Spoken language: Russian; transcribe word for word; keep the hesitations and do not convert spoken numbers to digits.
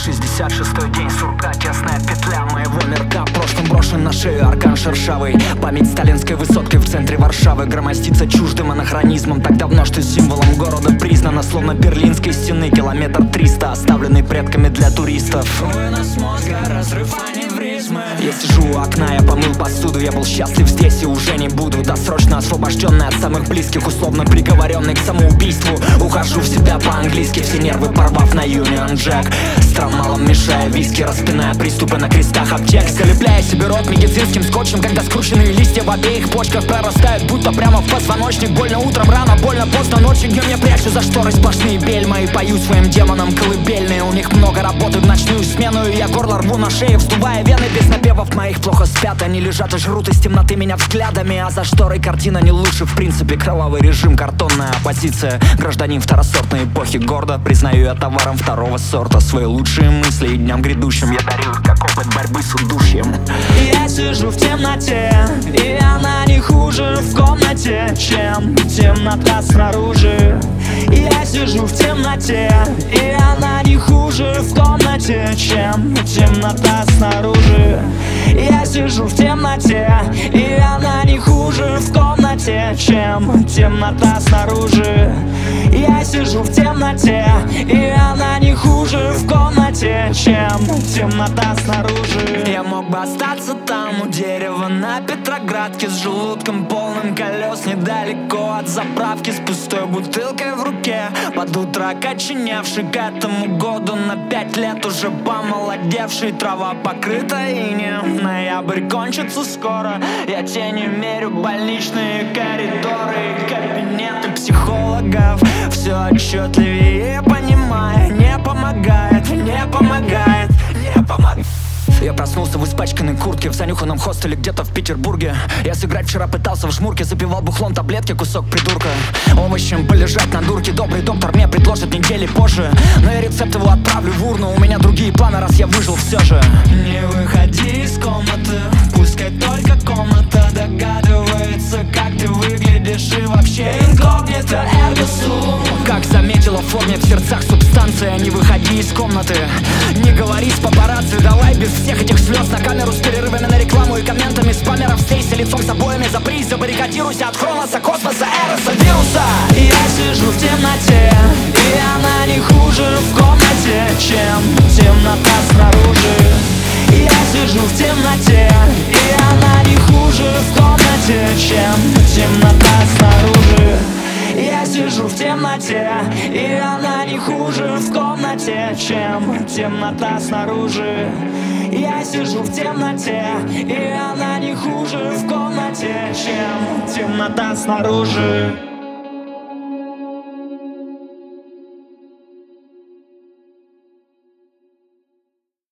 шестьдесят шестой день сурка, тесная петля моего мирка. В прошлом брошен на шею аркан шершавый. Память сталинской высоткой в центре Варшавы громоздится чуждым анахронизмом. Так давно, что символом города признано, словно Берлинской стены. Километр триста, оставленный предками для туристов. Вынос мозга, разрыв аневризмы. Я сижу у окна, я помыл посуду. Я был счастлив здесь и уже не буду. Досрочно освобожденный от самых близких, условно приговоренный к самоубийству. Ухожу в себя по-английски, все нервы порвав на Union Jack. С травмалом мешая виски, распиная приступы на крестах аптек. Залепляя себе рот медицинским скотчем, когда скрученные листья в обеих почках прорастают, будто прямо в позвоночник. Больно утром, рано, больно поздно ночью, днем я прячу за шторой сплошные бельма и пою своим демонам колыбельные. У них много работы в ночную смену, и я горло рву на шее, вздувая вены. Без напевов моих плохо спят, они лежат и жрут из темноты меня взглядами. А за шторой картина не лучше, в принципе. Кровавый режим, картонная оппозиция. Гражданин второсортной эпохи, гордо признаю я товаром второго сорта. Свои лучшие мысли и дням грядущим я дарю их, как опыт борьбы с удушьем. Я сижу в темноте, и она не хуже в комнате, чем темнота снаружи. Я сижу в темноте, и она не хуже в комнате, чем темнота снаружи. Я сижу в темноте, и она не хуже в комнате, чем темнота снаружи. Я сижу в темноте, и она не хуже в комнате, чем темнота снаружи. Я мог бы остаться там у дерева на Петроградке, с желудком полным колес, недалеко от заправки, с пустой бутылкой в руке, под утро окоченевший, к этому году на пять лет уже помолодевший. Трава покрыта инеем, ноябрь кончится скоро. Я тенью мерю больничные коридоры и кабинеты психологов. Все отчетливее понимаю, не помогает, не помогает, не помогает. Я проснулся в испачканной куртке в занюханном хостеле где-то в Петербурге. Я сыграть вчера пытался в жмурке, запивал бухлом таблетки, кусок придурка. Овощем полежать на дурке, добрый доктор мне предложит недели позже. Но я рецепт его отправлю в урну, у меня другие планы, раз я выжил все же. Не выходи из комнаты, пускай только комната догадывается, как ты выглядишь, и вообще инкогнито эрго сум. Как заметила в форме в сердцах субстанция, не выходи из комнаты. Не говори с папарацци, давай без всех этих слез на камеру с перерывами на рекламу и комментами спамеров. Стейся лицом с обоями, запрись, забаррикадируйся от хроноса, космоса, эроса, вируса. Я сижу в темноте, и она не хуже в комнате, чем темнота снаружи. Я сижу в темноте, и она не хуже в комнате, чем темнота снаружи. Я сижу в темноте, и она не хуже в комнате, чем темнота снаружи. Я сижу в темноте, и она не хуже в комнате, чем темнота снаружи.